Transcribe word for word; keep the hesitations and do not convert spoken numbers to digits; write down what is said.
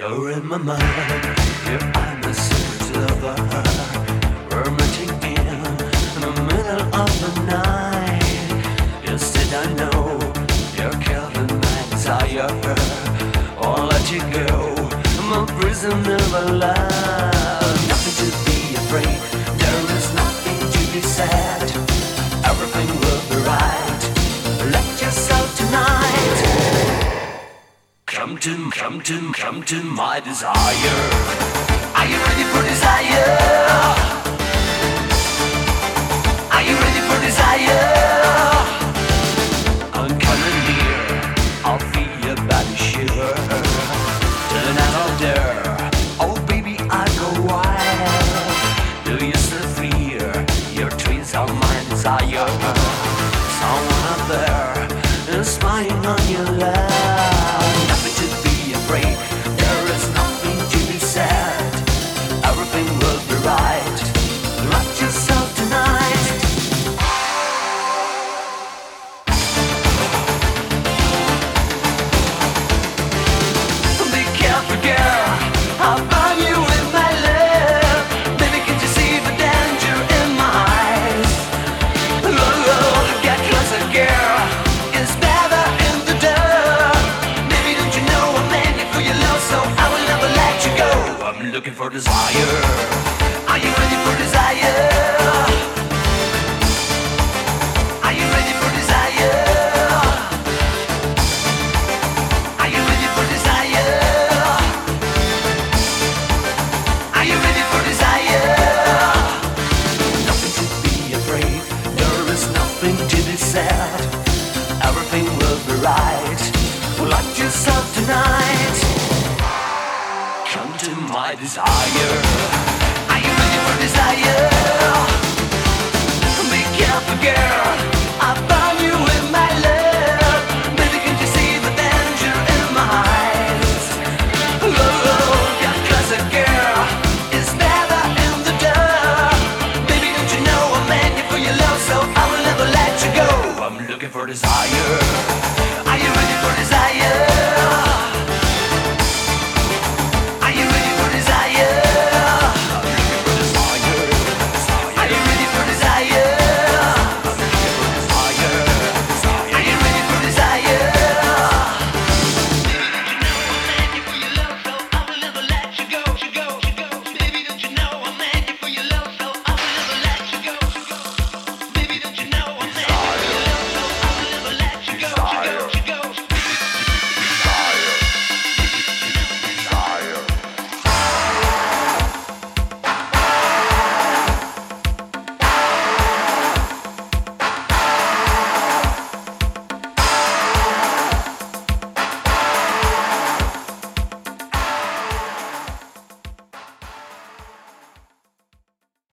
You're in my mind, you're I'm the secret lover. We're meeting in the middle of the night. Instead I know you're killing my desire. I'll let you go, I'm a prisoner of love. Nothing to be afraid, there is nothing to be said. Everything will be right, let yourself tonight. Come to, come to, come to my desire. Are you ready for desire? Are you ready for desire? I'm coming near, I'll feel your body shiver. Turn out there, oh baby I go wild. Do you still fear your dreams are my desire? Someone up there is spying on your love. Nothing to be afraid, there is nothing to be said. Everything will be right, let yourself tonight. Be careful girl, I'll burn you with my love. Baby can't you see the danger in my eyes? Oh, oh, get closer girl, it's better in the dark. Baby don't you know I'm begging for your love, so I will never let you go. I'm looking for desire. Are you ready for desire? Are you ready for desire? Are you ready for desire? Are you ready for desire? Nothing to be afraid, there is nothing to be said. Everything will be right, let yourself tonight. Come to my desire. Are you ready for desire? Be careful girl,